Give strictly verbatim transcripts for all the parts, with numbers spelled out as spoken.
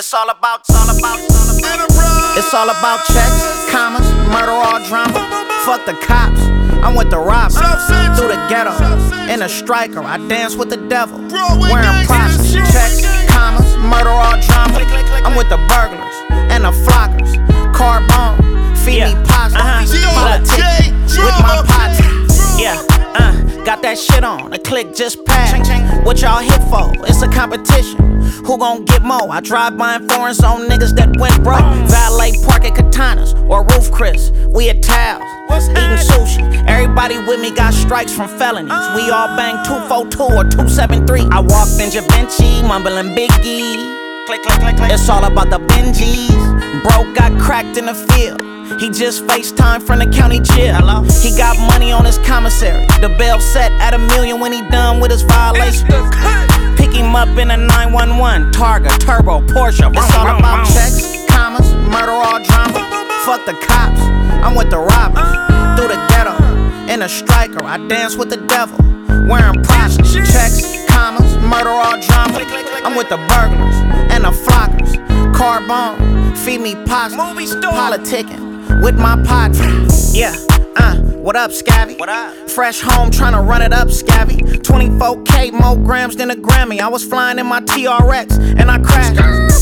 It's all about, it's all about, it's all about. It's all about checks, commas, murder, all drama. Fuck the cops, I'm with the robbers. Through the ghetto, in a striker, I dance with the devil. Wearing process, checks, commas, murder, all drama. I'm with the burglars and the flockers. Carbone, feed me pasta. Politic with my pots. Yeah, uh, got that shit on. The click just passed. What y'all hit for? It's a competition. Who gon' get more? I drive by in foreigns on niggas that went broke. Valet park at Katanas or Roof Chris. We at Towels, eating sushi. Everybody with me got strikes from felonies. We all bang two four two or two seven three. I walked in Javinci, mumbling Biggie. Click, click, click, click. It's all about the Benjis. Bro got cracked in the field. He just FaceTime from the county jail. Hello? He got money on his commissary. The bail set at a million when he done with his violation. Pick him up in a nine one one, Targa, Turbo, Porsche. It's all about checks, commas, murder, all drama. Fuck the cops, I'm with the robbers. Through the ghetto, in a striker, I dance with the devil. Wearing process, checks, commas, murder, all drama. I'm with the burglars and the flockers. Carbone, feed me pasta. Politicking with my pots. Yeah, uh, what up, Scabby? What up? Fresh home, tryna run it up, Scabby. twenty-four K more grams than a Grammy. I was flying in my T R X and I crashed.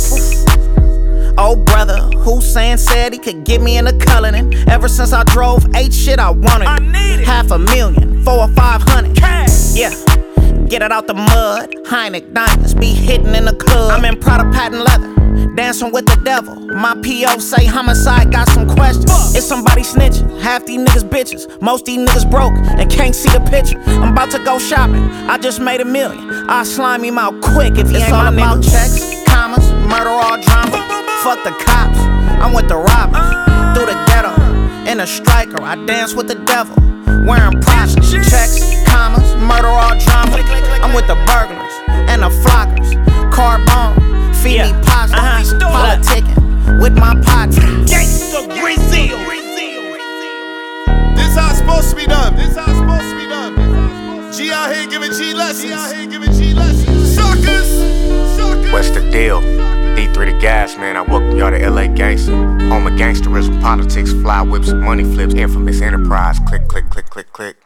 Oh brother, Hussein said he could get me in the Cullinan. Ever since I drove eight shit, I wanted I need it. Half a million, four or five hundred. Cash. Yeah, get it out the mud. Heineck diamonds be hitting in the club. I'm in Prada patent leather, dancing with the devil. My P O say homicide, got some questions. It's somebody snitching, half these niggas bitches. Most these niggas broke and can't see the picture. I'm about to go shopping, I just made a million. I slime him out quick if he ain't my nigga. It's all about checks, commas, murder, all drama. Fuck the cops, I'm with the robbers. Through the ghetto, in a striker, I dance with the devil. Wearing process, checks, commas, murder, all drama. I'm with the burglars and the flockers. Carbone, feed me pasta. Politicking with my pots. Gangsta Brazil. This how it's supposed to be done. This how it's supposed to be done. G out here giving G lessons. G out here giving G lessons. Suckers. Suckers. What's the deal? D three the gas, man. I welcome y'all to L A Gangsta. Home of gangsterism, politics, fly whips, money flips, infamous enterprise. Click, click, click, click, click.